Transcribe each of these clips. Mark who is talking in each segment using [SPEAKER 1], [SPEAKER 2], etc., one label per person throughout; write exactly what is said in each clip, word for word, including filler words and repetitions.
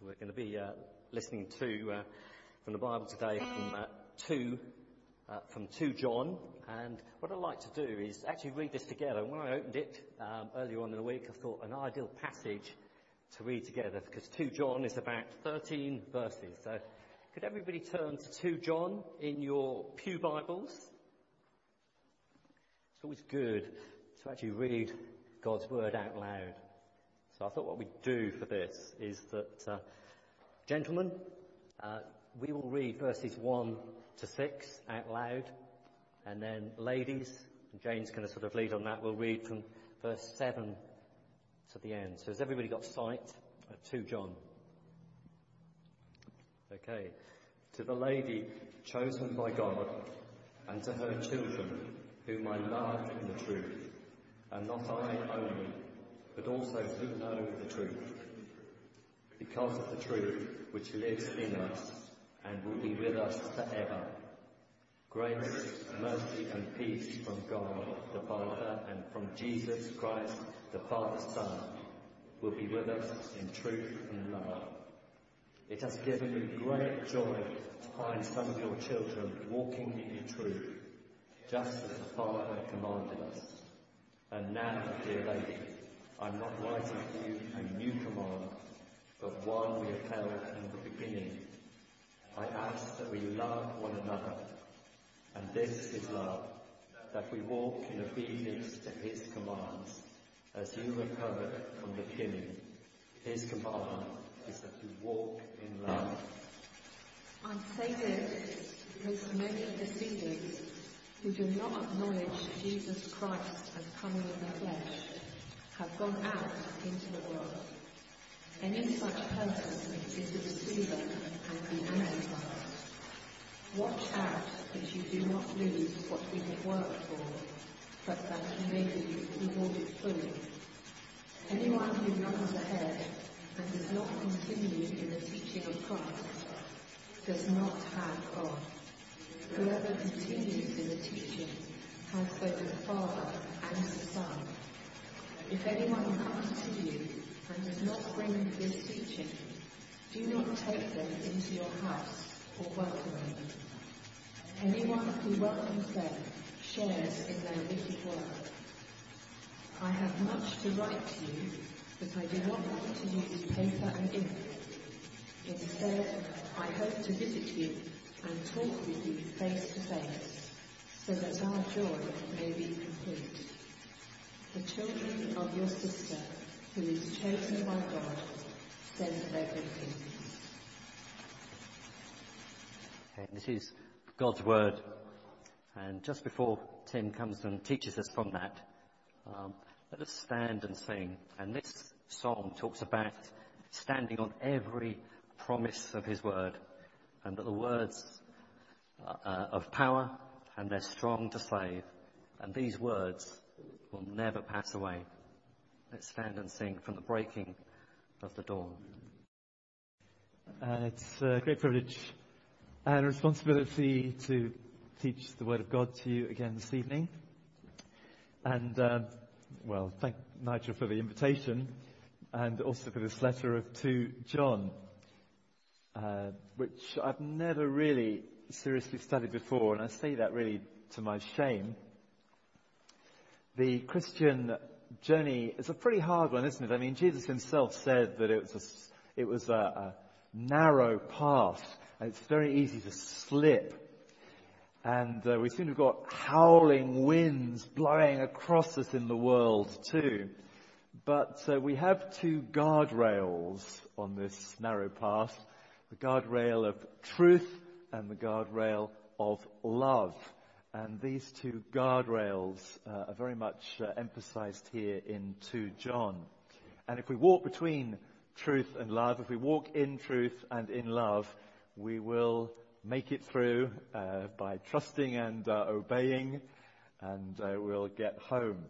[SPEAKER 1] We're going to be uh, listening to uh, from the Bible today from uh, two uh, from two John, and what I'd like to do is actually read this together. And when I opened it um, earlier on in the week, I thought an ideal passage to read together because two John is about thirteen verses. So could everybody turn to two John in your pew Bibles? It's always good to actually read God's word out loud. So I thought what we'd do for this is that, uh, gentlemen, uh, we will read verses one to six out loud, and then ladies, and Jane's going to sort of lead on that, we'll read from verse seven to the end. So has everybody got sight of two John? Okay. To the lady chosen by God, and to her children, whom I love in the truth, and not I only, but also who know the truth, because of the truth which lives in us and will be with us forever. Grace, mercy and peace from God the Father and from Jesus Christ the Father's Son will be with us in truth and love. It has given me great joy to find some of your children walking in truth, just as the Father commanded us. And now, dear lady, I'm not writing to you a new command, but one we have held in the beginning. I ask that we love one another, and this is love, that we walk in obedience to his commands, as you have heard from the beginning. His command is that you walk in love.
[SPEAKER 2] I say this because many deceivers who do not acknowledge Jesus Christ as coming in the flesh have gone out into the world. Any such person is a deceiver and the Antichrist. Watch out that you do not lose what we have worked for, but that you may be rewarded fully. Anyone who runs ahead and does not continue in the teaching of Christ does not have God. Whoever continues in the teaching has both the Father and the Son. If anyone comes to you and does not bring this teaching, do not take them into your house or welcome them. Anyone who welcomes them shares in their wicked work. I have much to write to you, but I do not want to use paper and ink. Instead, I hope to visit you and talk with you face to face, so that our joy may be complete. The children of your sister, who is chosen by God, send their greetings.
[SPEAKER 1] Okay, this is God's word, and just before Tim comes and teaches us from that, um, let us stand and sing. And this song talks about standing on every promise of his word, and that the words uh, uh, of power, and they're strong to save, and these words will never pass away. Let's stand and sing from the breaking of the dawn.
[SPEAKER 3] And it's a great privilege and responsibility to teach the Word of God to you again this evening. And, um, well, thank Nigel for the invitation, and also for this letter of two John, uh, which I've never really seriously studied before, and I say that really to my shame. The Christian journey is a pretty hard one, isn't it? I mean, Jesus himself said that it was a, it was a, a narrow path, and it's very easy to slip. And uh, we seem to have got howling winds blowing across us in the world too. But uh, we have two guardrails on this narrow path, the guardrail of truth and the guardrail of love. And these two guardrails uh, are very much uh, emphasized here in two John. And if we walk between truth and love, if we walk in truth and in love, we will make it through uh, by trusting and uh, obeying, and uh, we'll get home.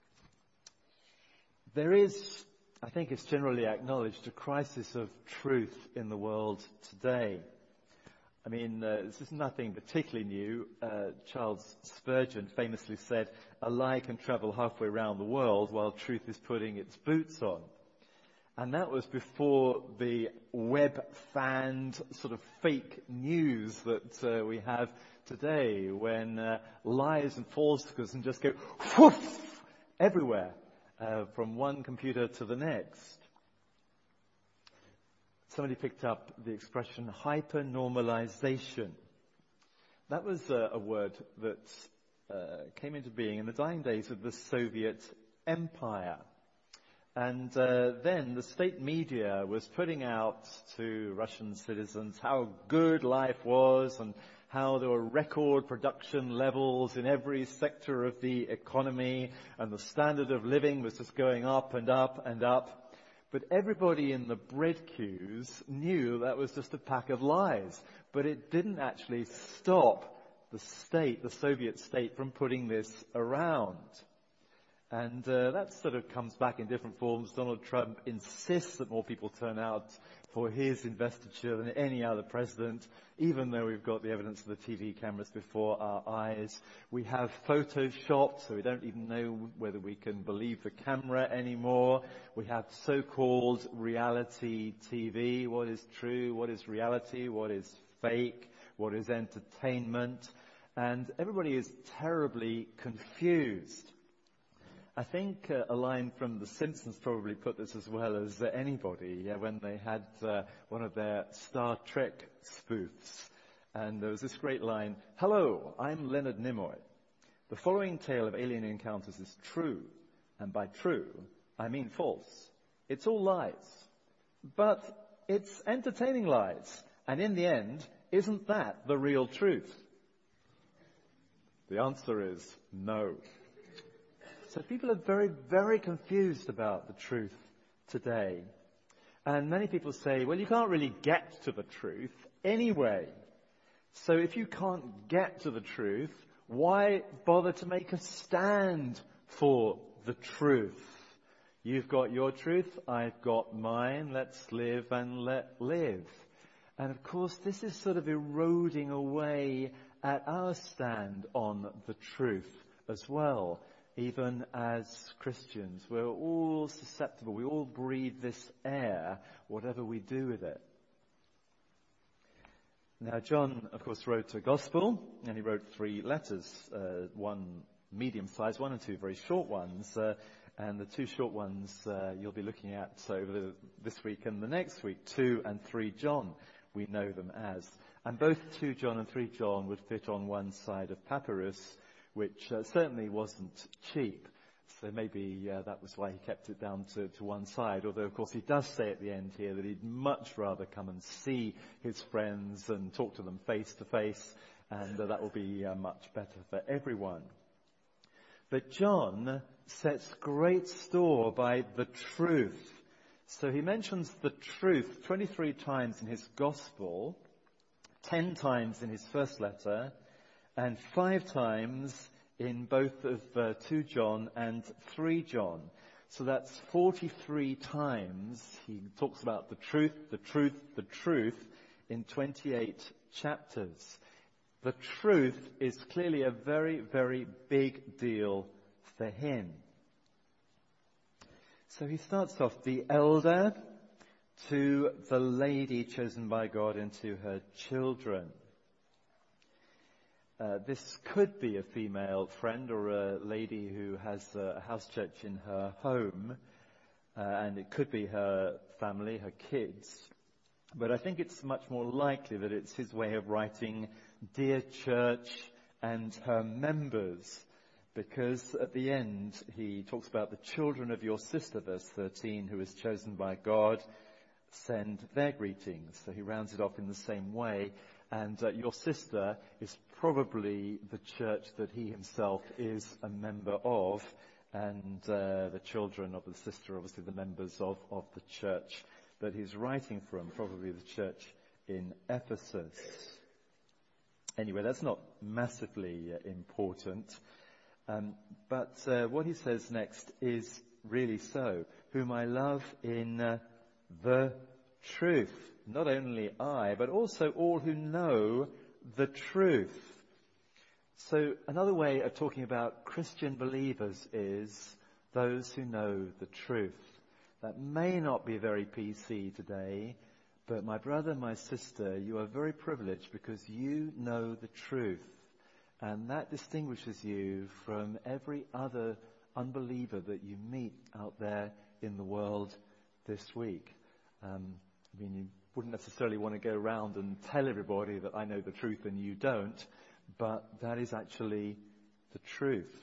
[SPEAKER 3] There is, I think it's generally acknowledged, a crisis of truth in the world today. I mean, uh, this is nothing particularly new. Uh, Charles Spurgeon famously said, "A lie can travel halfway around the world while truth is putting its boots on." And that was before the web-fanned sort of fake news that uh, we have today, when uh, lies and falsehoods can just go whoof everywhere uh, from one computer to the next. Somebody picked up the expression hyper-normalization. That was uh, a word that uh, came into being in the dying days of the Soviet Empire. And uh, then the state media was putting out to Russian citizens how good life was and how there were record production levels in every sector of the economy, and the standard of living was just going up and up and up. But everybody in the bread queues knew that was just a pack of lies. But it didn't actually stop the state, the Soviet state, from putting this around. And uh, that sort of comes back in different forms. Donald Trump insists that more people turn out for his investiture than any other president, even though we've got the evidence of the T V cameras before our eyes. We have photoshopped, so we don't even know whether we can believe the camera anymore. We have so-called reality T V. What is true? What is reality? What is fake? What is entertainment? And everybody is terribly confused. I think uh, a line from The Simpsons probably put this as well as uh, anybody uh, when they had uh, one of their Star Trek spoofs. And there was this great line, "Hello, I'm Leonard Nimoy. The following tale of alien encounters is true. And by true, I mean false. It's all lies. But it's entertaining lies. And in the end, isn't that the real truth?" The answer is no. So people are very, very confused about the truth today. And many people say, well, you can't really get to the truth anyway. So if you can't get to the truth, why bother to make a stand for the truth? You've got your truth, I've got mine, let's live and let live. And of course, this is sort of eroding away at our stand on the truth as well. Even as Christians, we're all susceptible. We all breathe this air, whatever we do with it. Now, John, of course, wrote a gospel, and he wrote three letters, uh, one medium-sized one and two very short ones. Uh, and the two short ones uh, you'll be looking at over the, this week and the next week, two and three John, we know them as. And both two John and three John would fit on one side of papyrus, which uh, certainly wasn't cheap. So maybe uh, that was why he kept it down to, to one side. Although, of course, he does say at the end here that he'd much rather come and see his friends and talk to them face to face, and uh, that will be uh, much better for everyone. But John sets great store by the truth. So he mentions the truth twenty-three times in his gospel, ten times in his first letter, and five times in both of uh, two John and three John. So that's forty-three times he talks about the truth, the truth, the truth in twenty-eight chapters. The truth is clearly a very, very big deal for him. So he starts off, the elder to the lady chosen by God and to her children. Uh, this could be a female friend or a lady who has a house church in her home, uh, and it could be her family, her kids. But I think it's much more likely that it's his way of writing, "Dear Church and her members," because at the end he talks about the children of your sister, verse thirteen, who is chosen by God, send their greetings. So he rounds it off in the same way. And uh, your sister is probably the church that he himself is a member of, and uh, the children of the sister, obviously the members of, of the church that he's writing from, probably the church in Ephesus. Anyway, that's not massively uh, important, um, but uh, what he says next is really so. Whom I love in uh, the truth. Not only I, but also all who know the truth. So another way of talking about Christian believers is those who know the truth. That may not be very P C today, but my brother, my sister, you are very privileged because you know the truth. And that distinguishes you from every other unbeliever that you meet out there in the world this week. Um, I mean, you wouldn't necessarily want to go around and tell everybody that I know the truth and you don't, but that is actually the truth.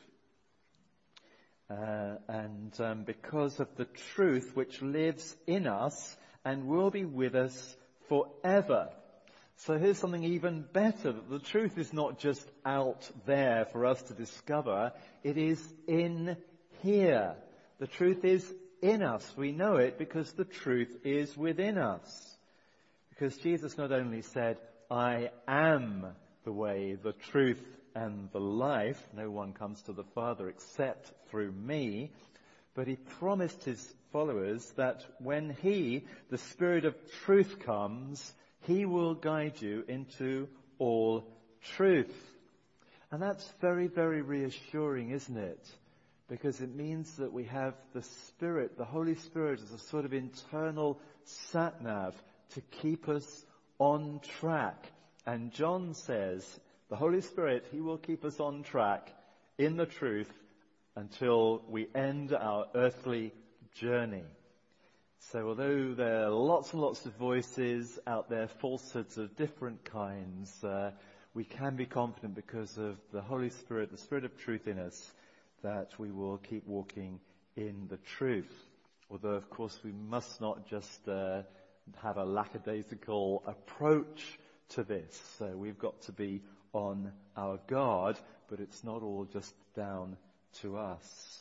[SPEAKER 3] Uh, and um, because of the truth which lives in us and will be with us forever. So here's something even better, that the truth is not just out there for us to discover, it is in here. The truth is in us. We know it because the truth is within us. Because Jesus not only said, I am the way, the truth, and the life, no one comes to the Father except through me, but he promised his followers that when he, the Spirit of truth, comes, he will guide you into all truth. And that's very, very reassuring, isn't it? Because it means that we have the Spirit, the Holy Spirit, as a sort of internal sat-nav to keep us on track. And John says, the Holy Spirit, he will keep us on track in the truth until we end our earthly journey. So although there are lots and lots of voices out there, falsehoods of different kinds, uh, we can be confident because of the Holy Spirit, the Spirit of truth in us, that we will keep walking in the truth. Although, of course, we must not just uh, have a lackadaisical approach to this. So we've got to be on our guard, but it's not all just down to us.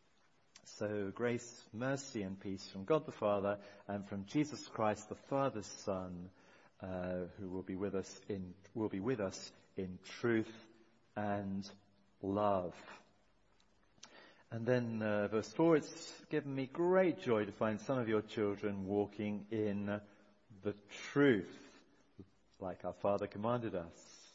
[SPEAKER 3] So grace, mercy and peace from God the Father and from Jesus Christ the Father's Son, uh, who will be with us in will be with us in truth and love. And then uh, verse four, it's given me great joy to find some of your children walking in the truth, like our Father commanded us.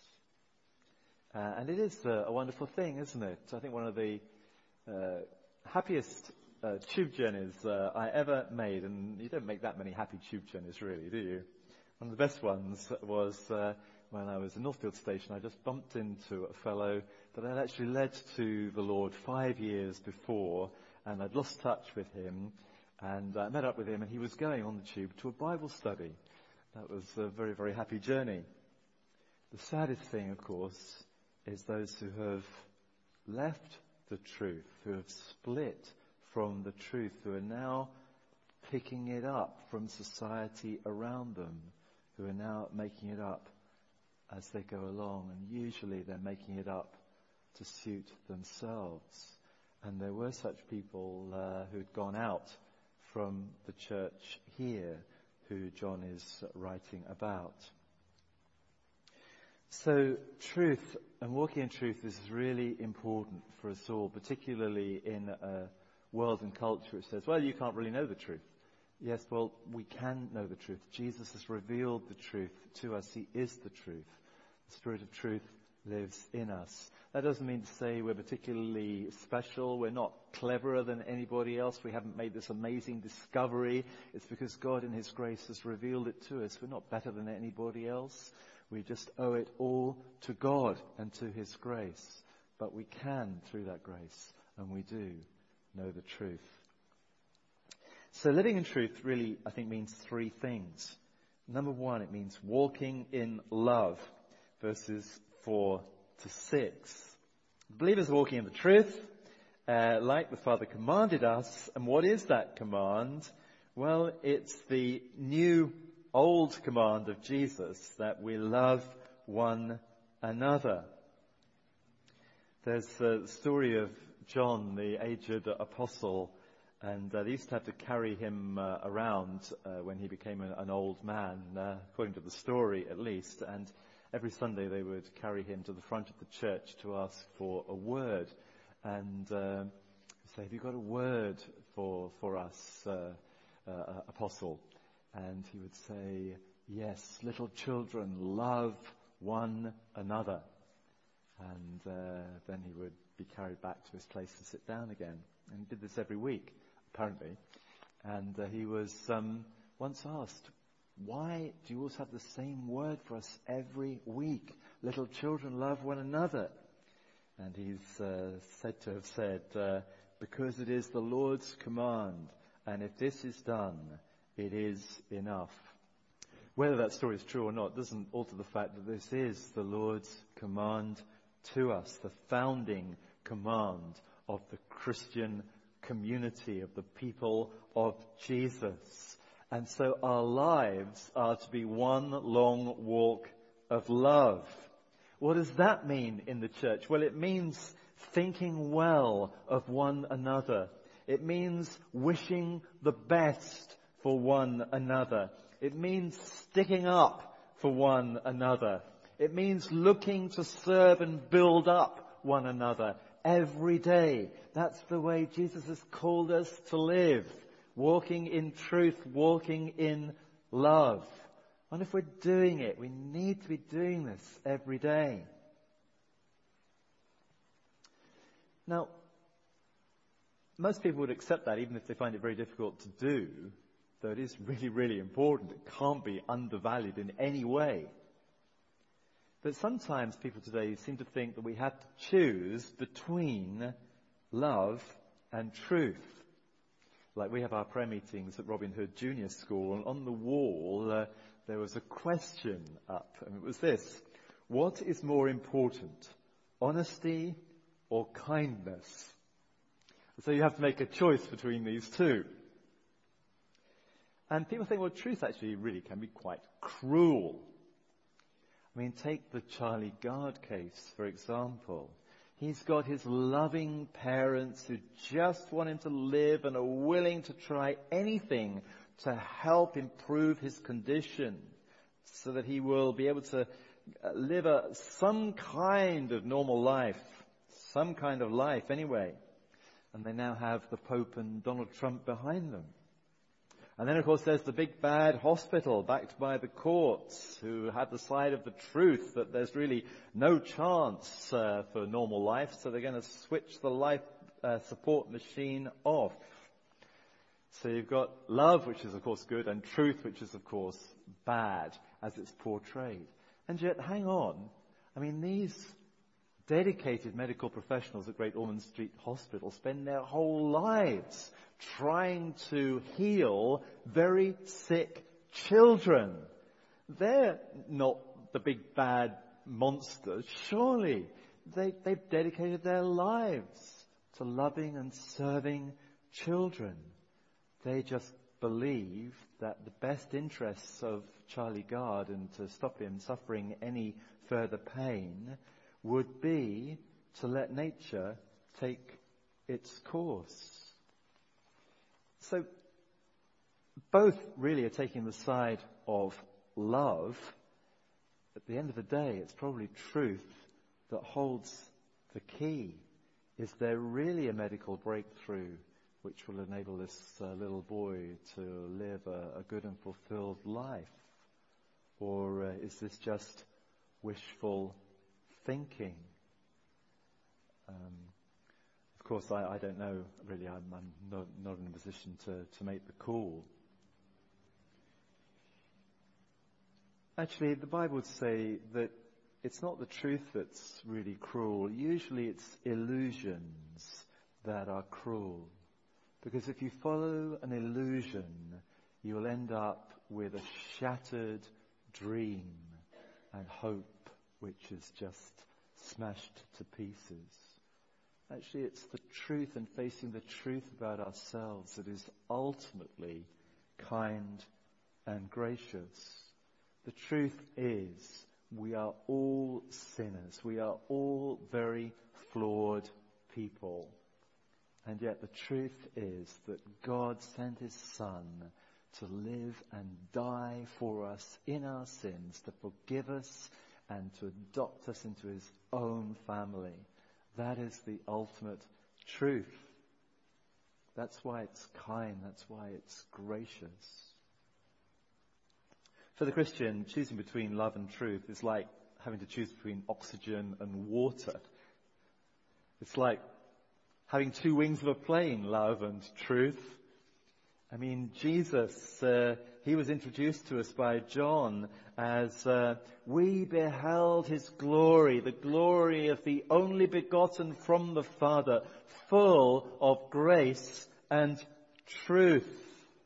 [SPEAKER 3] Uh, and it is uh, a wonderful thing, isn't it? I think one of the uh, happiest uh, tube journeys uh, I ever made, and you don't make that many happy tube journeys really, do you? One of the best ones was uh, when I was in Northfield Station. I just bumped into a fellow that I'd actually led to the Lord five years before, and I'd lost touch with him, and I met up with him, and he was going on the tube to a Bible study. That was a very, very happy journey. The saddest thing, of course, is those who have left the truth, who have split from the truth, who are now picking it up from society around them, who are now making it up as they go along. And usually they're making it up to suit themselves. And there were such people uh, who had gone out from the church here, who John is writing about. So truth and walking in truth is really important for us all, particularly in a world and culture which says, well, you can't really know the truth. Yes, well, we can know the truth. Jesus has revealed the truth to us. He is the truth. The Spirit of truth lives in us. That doesn't mean to say we're particularly special. We're not cleverer than anybody else. We haven't made this amazing discovery. It's because God in His grace has revealed it to us. We're not better than anybody else. We just owe it all to God and to His grace. But we can, through that grace, and we do, know the truth. So living in truth really, I think, means three things. Number one, it means walking in love, verses four to six. Believers walking in the truth, uh, like the Father commanded us. And what is that command? Well, it's the new old command of Jesus, that we love one another. There's the story of John, the aged apostle, and uh, they used to have to carry him uh, around uh, when he became an, an old man, uh, according to the story at least. And every Sunday they would carry him to the front of the church to ask for a word. And uh, say, have you got a word for for us, uh, uh, apostle? And he would say, yes, little children, love one another. And uh, then he would be carried back to his place to sit down again. And he did this every week, apparently. And uh, he was um, once asked, why do you always have the same word for us every week? Little children, love one another. And he's uh, said to have said, uh, because it is the Lord's command, and if this is done, it is enough. Whether that story is true or not doesn't alter the fact that this is the Lord's command to us, the founding command of the Christian community, of the people of Jesus. And so our lives are to be one long walk of love. What does that mean in the church? Well, it means thinking well of one another. It means wishing the best for one another. It means sticking up for one another. It means looking to serve and build up one another every day. That's the way Jesus has called us to live. Walking in truth, walking in love. And if we're doing it, we need to be doing this every day. Now, most people would accept that even if they find it very difficult to do, though it is really, really important. It can't be undervalued in any way. But sometimes people today seem to think that we have to choose between love and truth. Like we have our prayer meetings at Robin Hood Junior School, and on the wall uh, there was a question up, and it was this: what is more important, honesty or kindness? So you have to make a choice between these two. And people think, well, truth actually really can be quite cruel. I mean, take the Charlie Gard case, for example. He's got his loving parents who just want him to live and are willing to try anything to help improve his condition so that he will be able to live a, some kind of normal life, some kind of life anyway. And they now have the Pope and Donald Trump behind them. And then, of course, there's the big bad hospital backed by the courts who have the side of the truth that there's really no chance uh, for normal life, so they're going to switch the life uh, support machine off. So you've got love, which is, of course, good, and truth, which is, of course, bad, as it's portrayed. And yet, hang on, I mean, these dedicated medical professionals at Great Ormond Street Hospital spend their whole lives trying to heal very sick children. They're not the big bad monsters. Surely they, they've dedicated their lives to loving and serving children. They just believe that the best interests of Charlie Gard, and to stop him suffering any further pain, would be to let nature take its course. So both really are taking the side of love. At the end of the day, it's probably truth that holds the key. Is there really a medical breakthrough which will enable this uh, little boy to live a, a good and fulfilled life? Or uh, is this just wishful thinking? Um, of course, I, I don't know, really. I'm, I'm not, not in a position to, to make the call. Actually, the Bible would say that it's not the truth that's really cruel. Usually it's illusions that are cruel. Because if you follow an illusion, you will end up with a shattered dream and hope which is just smashed to pieces. Actually, it's the truth and facing the truth about ourselves that is ultimately kind and gracious. The truth is, we are all sinners. We are all very flawed people. And yet the truth is that God sent his Son to live and die for us in our sins, to forgive us and to adopt us into his own family. That is the ultimate truth. That's why it's kind. That's why it's gracious. For the Christian, choosing between love and truth is like having to choose between oxygen and water. It's like having two wings of a plane, love and truth. I mean, Jesus, uh, he was introduced to us by John as uh, we beheld his glory, the glory of the only begotten from the Father, full of grace and truth.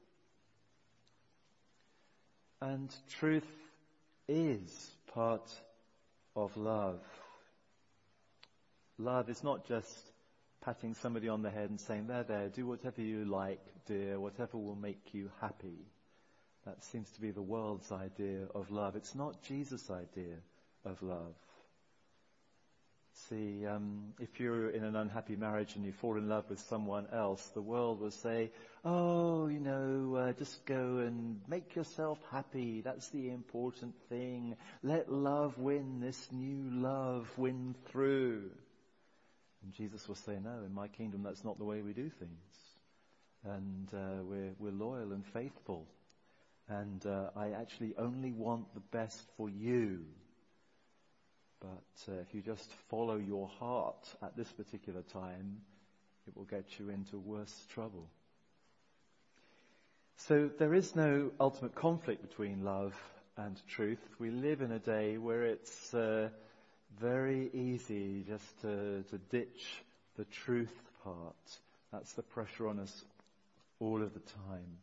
[SPEAKER 3] And truth is part of love. Love is not just patting somebody on the head and saying, there, there, do whatever you like, dear, whatever will make you happy. That seems to be the world's idea of love. It's not Jesus' idea of love. See, um, if you're in an unhappy marriage and you fall in love with someone else, the world will say, oh, you know, uh, just go and make yourself happy. That's the important thing. Let love win, this new love win through. And Jesus will say, no, in my kingdom that's not the way we do things. And uh, we're, we're loyal and faithful. And uh, I actually only want the best for you. But uh, if you just follow your heart at this particular time, it will get you into worse trouble. So there is no ultimate conflict between love and truth. We live in a day where it's uh, very easy just to, to ditch the truth part. That's the pressure on us all of the time.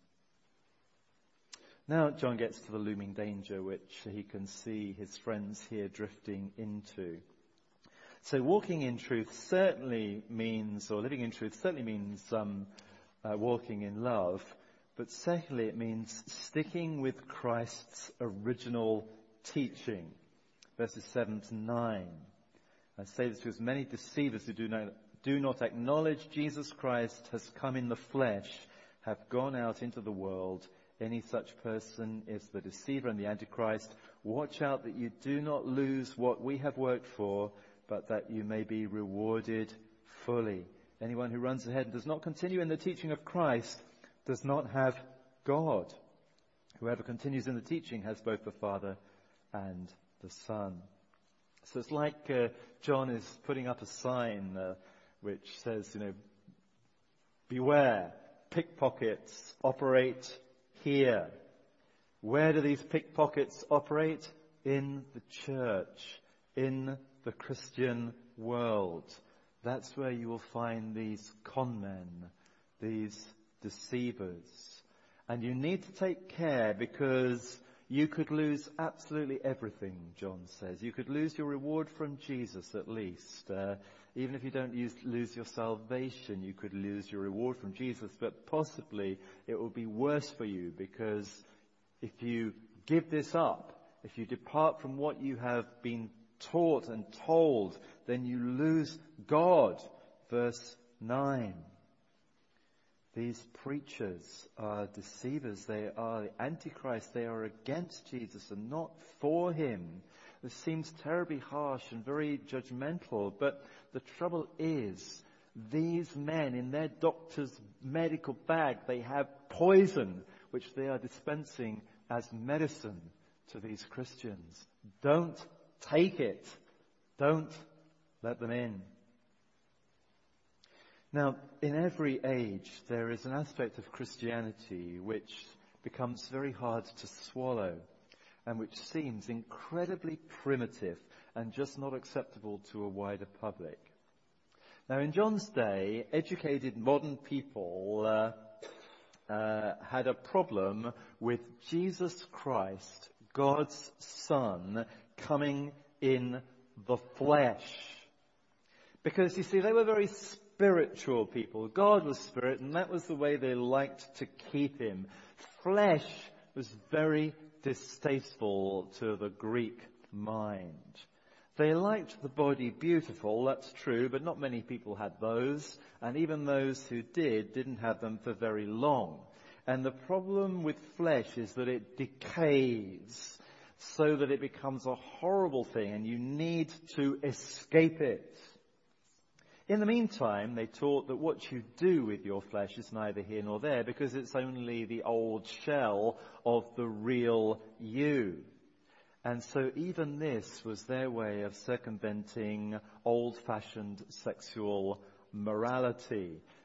[SPEAKER 3] Now John gets to the looming danger which he can see his friends here drifting into. So walking in truth certainly means, or living in truth certainly means um, uh, walking in love, but secondly it means sticking with Christ's original teaching. Verses seven to nine. I say this because many deceivers who do not, do not acknowledge Jesus Christ has come in the flesh have gone out into the world. Any such person is the deceiver and the Antichrist. Watch out that you do not lose what we have worked for, but that you may be rewarded fully. Anyone who runs ahead and does not continue in the teaching of Christ does not have God. Whoever continues in the teaching has both the Father and the Son. So it's like uh, John is putting up a sign uh, which says, you know, beware, pickpockets operate here. Where do these pickpockets operate? In the church, in the Christian world. That's where you will find these con men, these deceivers. And you need to take care because you could lose absolutely everything, John says. You could lose your reward from Jesus at least. Uh, even if you don't use, lose your salvation, you could lose your reward from Jesus. But possibly it will be worse for you because if you give this up, if you depart from what you have been taught and told, then you lose God. Verse nine. These preachers are deceivers. They are the Antichrist. They are against Jesus and not for him. This seems terribly harsh and very judgmental. But the trouble is, these men in their doctor's medical bag, they have poison, which they are dispensing as medicine to these Christians. Don't take it. Don't let them in. Now, in every age, there is an aspect of Christianity which becomes very hard to swallow and which seems incredibly primitive and just not acceptable to a wider public. Now, in John's day, educated modern people uh, uh, had a problem with Jesus Christ, God's Son, coming in the flesh. Because, you see, they were very spiritual people. God was spirit, and that was the way they liked to keep him. Flesh was very distasteful to the Greek mind. They liked the body beautiful, that's true, but not many people had those, and even those who did didn't have them for very long. And the problem with flesh is that it decays so that it becomes a horrible thing, and you need to escape it. In the meantime, they taught that what you do with your flesh is neither here nor there because it's only the old shell of the real you. And so even this was their way of circumventing old-fashioned sexual morality.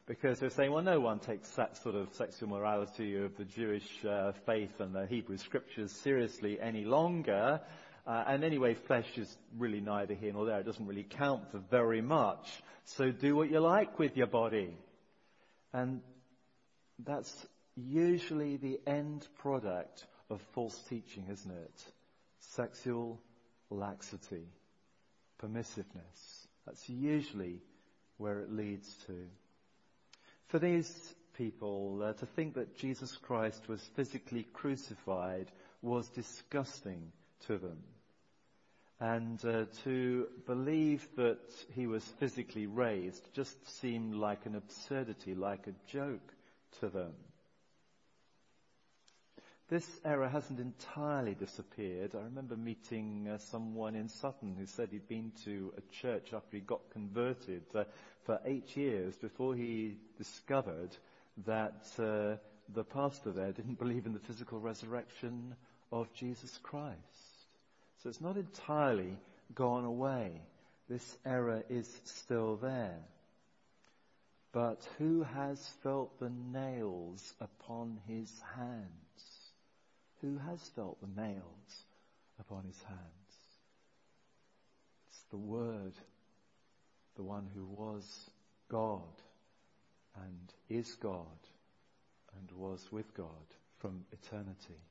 [SPEAKER 3] Because they're saying, well, no one takes that sort of sexual morality of the Jewish uh, faith and the Hebrew scriptures seriously any longer. Uh, and anyway, flesh is really neither here nor there. It doesn't really count for very much. So do what you like with your body. And that's usually the end product of false teaching, isn't it? Sexual laxity, permissiveness. That's usually where it leads to. For these people, uh, to think that Jesus Christ was physically crucified was disgusting to them. And uh, to believe that he was physically raised just seemed like an absurdity, like a joke to them. This error hasn't entirely disappeared. I remember meeting uh, someone in Sutton who said he'd been to a church after he got converted uh, for eight years before he discovered that uh, the pastor there didn't believe in the physical resurrection of Jesus Christ. So it's not entirely gone away. This error is still there. But who has felt the nails upon his hands? Who has felt the nails upon his hands? It's the Word, the one who was God and is God and was with God from eternity.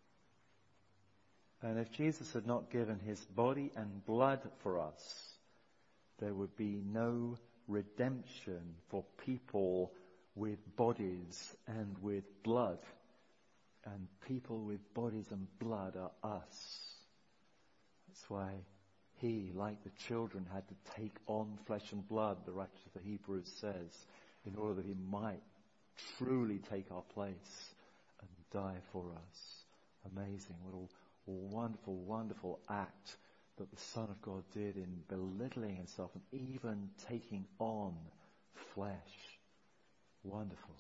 [SPEAKER 3] And if Jesus had not given his body and blood for us, there would be no redemption for people with bodies and with blood. And people with bodies and blood are us. That's why he, like the children, had to take on flesh and blood, the writer of the Hebrews says, in order that he might truly take our place and die for us. Amazing. What a wonderful, wonderful act that the Son of God did in belittling himself and even taking on flesh. Wonderful.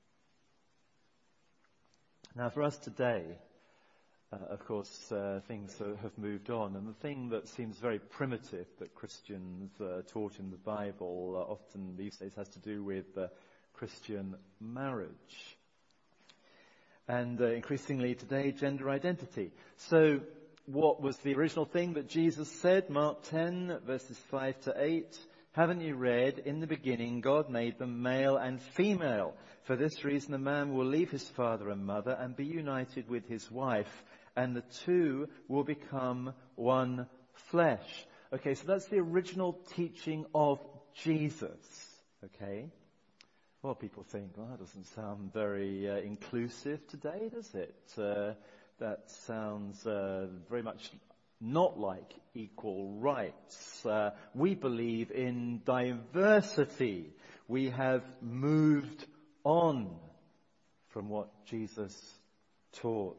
[SPEAKER 3] Now for us today, uh, of course, uh, things uh, have moved on, and the thing that seems very primitive that Christians uh, taught in the Bible uh, often these days has to do with uh, Christian marriage. And uh, increasingly today, gender identity. So what was the original thing that Jesus said? Mark ten, verses five to eight. Haven't you read, in the beginning God made them male and female. For this reason a man will leave his father and mother and be united with his wife, and the two will become one flesh. Okay, so that's the original teaching of Jesus. Okay? Well, people think, well, that doesn't sound very uh, inclusive today, does it? Uh, that sounds uh, very much not like equal rights. Uh, we believe in diversity. We have moved on from what Jesus taught.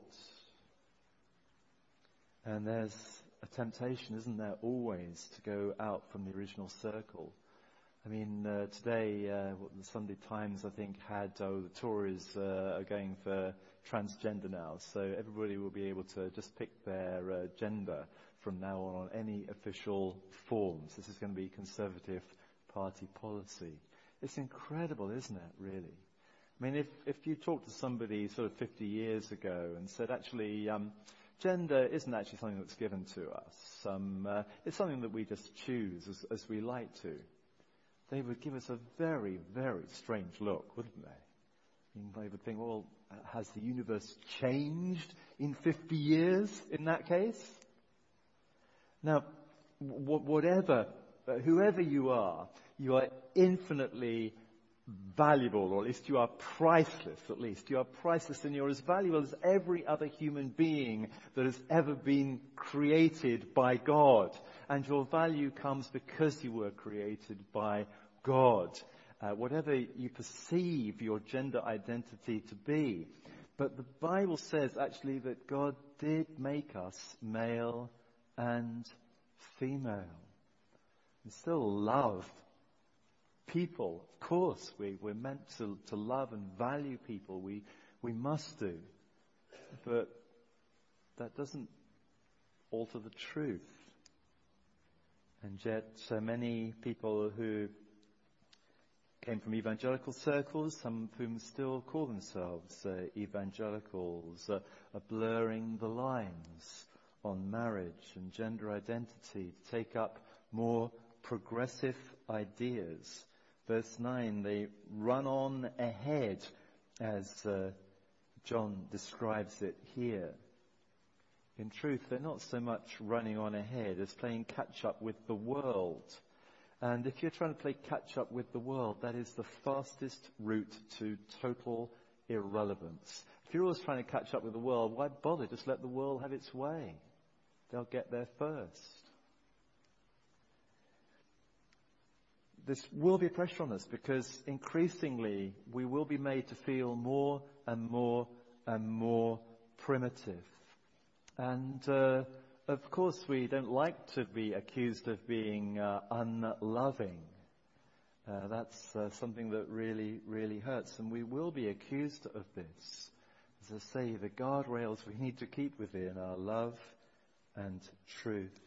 [SPEAKER 3] And there's a temptation, isn't there, always to go out from the original circle. I mean, uh, today, uh, what the Sunday Times, I think, had, oh, the Tories uh, are going for transgender now, so everybody will be able to just pick their uh, gender from now on on any official forms. This is going to be Conservative Party policy. It's incredible, isn't it, really? I mean, if, if you talk to somebody sort of fifty years ago and said, actually, um, gender isn't actually something that's given to us. Um, uh, it's something that we just choose as, as we like to. They would give us a very, very strange look, wouldn't they? I mean, they would think, well, has the universe changed in fifty years in that case? Now, w- whatever, uh, whoever you are, you are infinitely valuable, or at least you are priceless, at least. You are priceless, and you're as valuable as every other human being that has ever been created by God. And your value comes because you were created by God. Uh, whatever you perceive your gender identity to be. But the Bible says actually that God did make us male and female. We still love people. Of course, we, we're meant to, to love and value people. We, we must do. But that doesn't alter the truth. And yet so many people who came from evangelical circles, some of whom still call themselves uh, evangelicals, uh, are blurring the lines on marriage and gender identity to take up more progressive ideas. Verse nine, they run on ahead, as uh, John describes it here. In truth, they're not so much running on ahead as playing catch-up with the world. And if you're trying to play catch-up with the world, that is the fastest route to total irrelevance. If you're always trying to catch up with the world, why bother? Just let the world have its way. They'll get there first. This will be pressure on us because increasingly we will be made to feel more and more and more primitive. And uh, of course we don't like to be accused of being uh, unloving. Uh, that's uh, something that really, really hurts, and we will be accused of this. As I say, the guardrails we need to keep within are love and truth.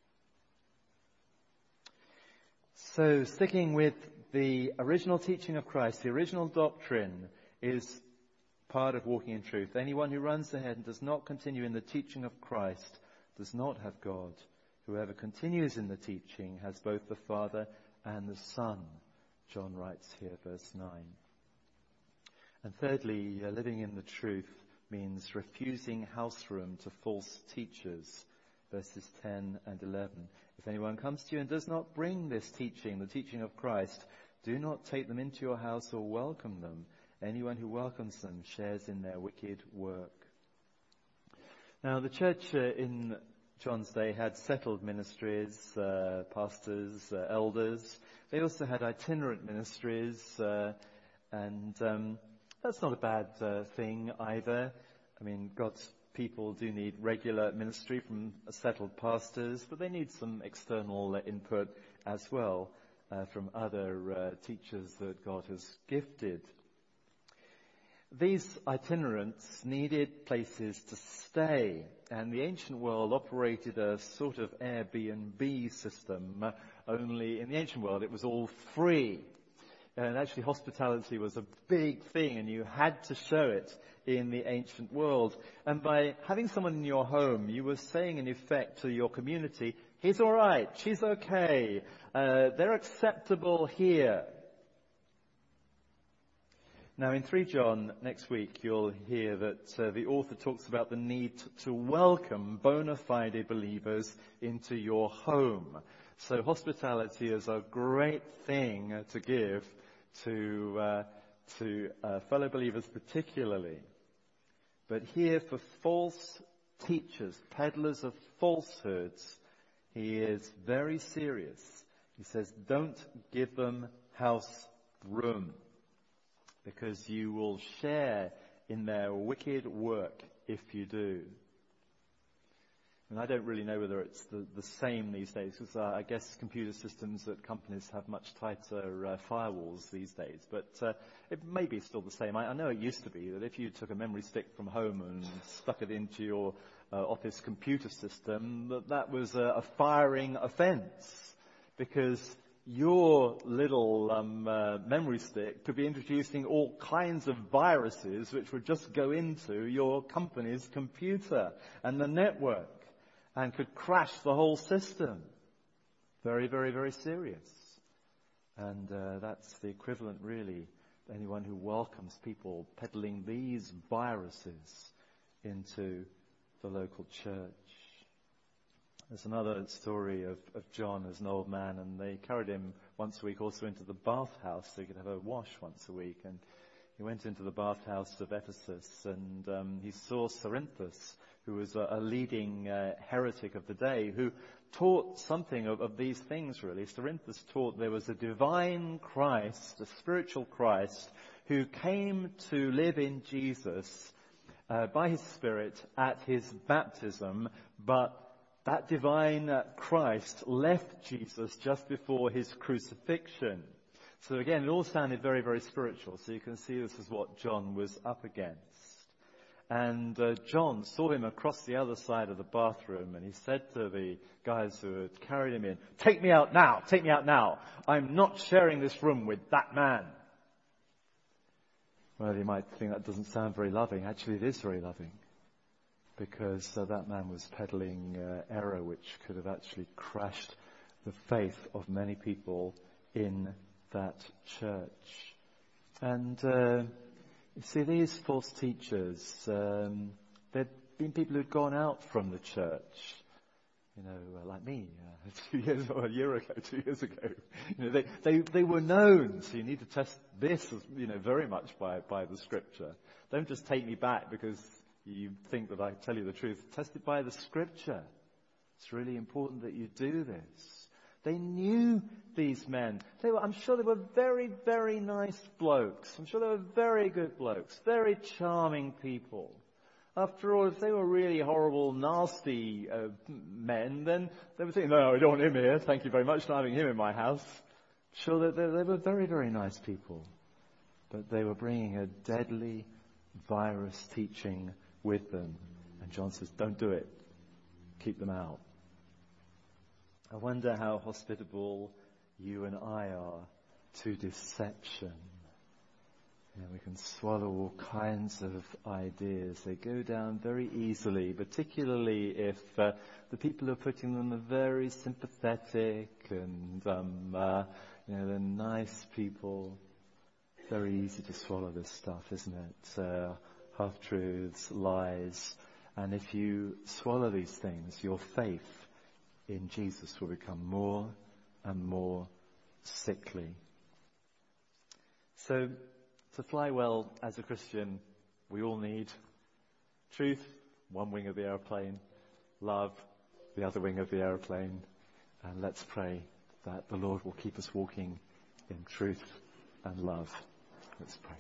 [SPEAKER 3] So, sticking with the original teaching of Christ, the original doctrine is part of walking in truth. Anyone who runs ahead and does not continue in the teaching of Christ does not have God. Whoever continues in the teaching has both the Father and the Son, John writes here, verse nine. And thirdly, uh, living in the truth means refusing house room to false teachers, verses ten and eleven. If anyone comes to you and does not bring this teaching, the teaching of Christ, do not take them into your house or welcome them. Anyone who welcomes them shares in their wicked work. Now, the church uh, in John's day had settled ministries, uh, pastors, uh, elders. They also had itinerant ministries, uh, and um, that's not a bad uh, thing either. I mean, God's people do need regular ministry from settled pastors, but they need some external uh, input as well uh, from other uh, teachers that God has gifted. These itinerants needed places to stay, and the ancient world operated a sort of Airbnb system, uh, only in the ancient world it was all free. And actually hospitality was a big thing, and you had to show it in the ancient world. And by having someone in your home, you were saying in effect to your community, he's all right, she's okay, uh, they're acceptable here. Now, in three John next week, you'll hear that uh, the author talks about the need to welcome bona fide believers into your home. So hospitality is a great thing uh, to give to uh, to uh, fellow believers particularly. But here, for false teachers, peddlers of falsehoods, he is very serious. He says, don't give them house room, because you will share in their wicked work if you do. And I don't really know whether it's the, the same these days, because uh, I guess computer systems at companies have much tighter uh, firewalls these days. But uh, it may be still the same. I, I know it used to be that if you took a memory stick from home and stuck it into your uh, office computer system, that that was a, a firing offence, because your little um, uh, memory stick could be introducing all kinds of viruses which would just go into your company's computer and the network and could crash the whole system. Very, very, very serious. And uh, that's the equivalent, really, anyone who welcomes people peddling these viruses into the local church. There's another story of, of John as an old man, and they carried him once a week also into the bathhouse so he could have a wash once a week. And he went into the bathhouse of Ephesus, and um, he saw Cerinthus, who was a, a leading uh, heretic of the day, who taught something of, of these things, really. Cerinthus taught there was a divine Christ, a spiritual Christ, who came to live in Jesus uh, by his Spirit at his baptism, but that divine Christ left Jesus just before his crucifixion. So again, it all sounded very, very spiritual. So you can see this is what John was up against. And uh, John saw him across the other side of the bathroom, and he said to the guys who had carried him in, "Take me out now, take me out now. I'm not sharing this room with that man." Well, you might think that doesn't sound very loving. Actually, it is very loving, because uh, that man was peddling uh, error which could have actually crashed the faith of many people in that church. And uh, you see, these false teachers, um, there'd been people who'd gone out from the church, you know, uh, like me, uh, two years or a year ago, two years ago. You know, they, they, they were known, so you need to test this, you know, very much by, by the scripture. Don't just take me back because you think that I tell you the truth. Test it by the scripture. It's really important that you do this. They knew these men. They were, I'm sure they were very, very nice blokes. I'm sure they were very good blokes, very charming people. After all, if they were really horrible, nasty uh, men, then they would think, "No, I don't want him here. Thank you very much for not having him in my house." I'm sure that they, they were very, very nice people. But they were bringing a deadly virus teaching with them. And John says, "Don't do it. Keep them out." I wonder how hospitable you and I are to deception. You know, we can swallow all kinds of ideas. They go down very easily, particularly if uh, the people who are putting them are very sympathetic and um, uh, you know, they're nice people. Very easy to swallow this stuff, isn't it? Uh, half-truths, lies. And if you swallow these things, your faith in Jesus will become more and more sickly. So, to fly well as a Christian, we all need truth, one wing of the aeroplane, love, the other wing of the aeroplane, and let's pray that the Lord will keep us walking in truth and love. Let's pray.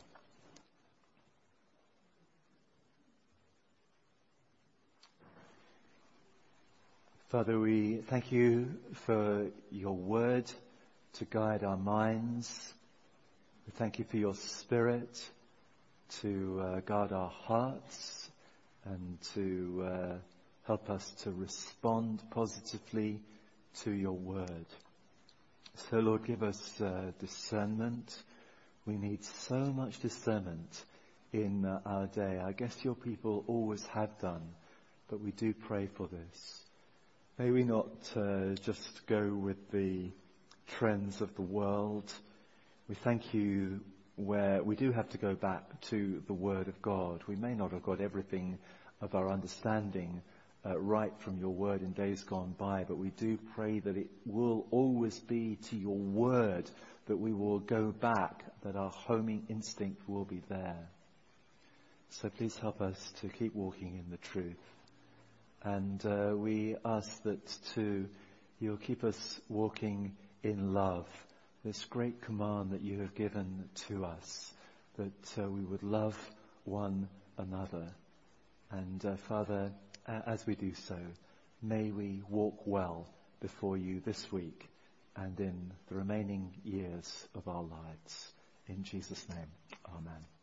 [SPEAKER 3] Father, we thank you for your word to guide our minds. We thank you for your Spirit to uh, guard our hearts and to uh, help us to respond positively to your word. So, Lord, give us uh, discernment. We need so much discernment in uh, our day. I guess your people always have done, but we do pray for this. May we not uh, just go with the trends of the world. We thank you where we do have to go back to the Word of God. We may not have got everything of our understanding uh, right from your Word in days gone by, but we do pray that it will always be to your Word that we will go back, that our homing instinct will be there. So please help us to keep walking in the truth. And uh, we ask that too you'll keep us walking in love. This great command that you have given to us, that uh, we would love one another. And uh, Father, uh, as we do so, may we walk well before you this week and in the remaining years of our lives. In Jesus' name, amen.